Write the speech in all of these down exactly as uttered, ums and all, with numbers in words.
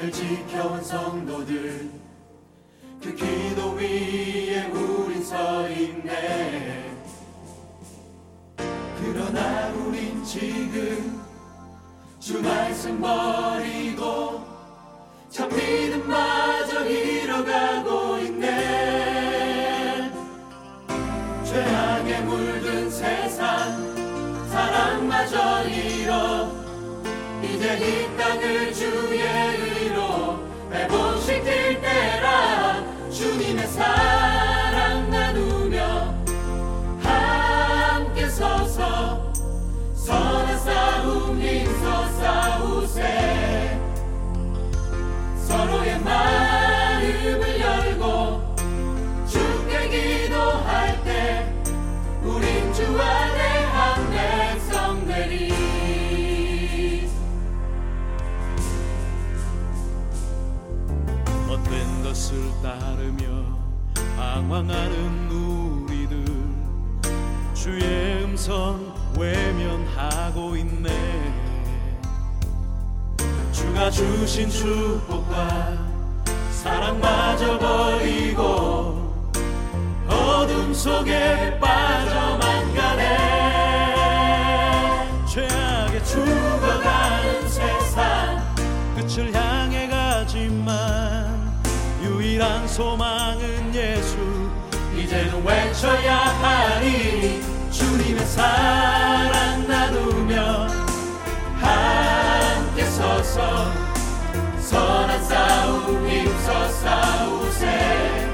오늘 지켜온 성도들, 그 기도 위에 우린 서 있네. 그러나 우린 지금 주 말씀 버리고 참 믿음마저 잃어가고 있네. 죄악에 물든 세상 사랑마저 잃어 이제 이 땅을 주의 의로 회복시킬 때라. 주님의 사랑 나누며 함께 서서 선한 싸움 힘써 싸우세. 서로의 마음을 열고 주께 기도할 때 우린 주 안에 한 백성 되리. 헛된 것을 따르며 방황하는 우리들, 주의 음성 외면하고 있네. 주가 주신 축복과 사랑마저 버리고 어둠 속에 빠져만 가네. 죄악에 죽어가는 세상 끝을 향해 가지만 유일한 소망은 예수. 이제는 외쳐야 하리. 주님의 사랑 나누며 함께 서서 선한 싸움 힘써 싸우세.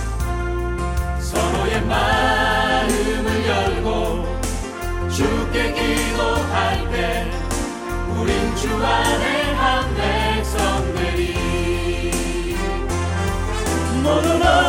서로의 마음을 열고 주께 기도할 때 우린 주 안에 한 백성 되리. 모두 너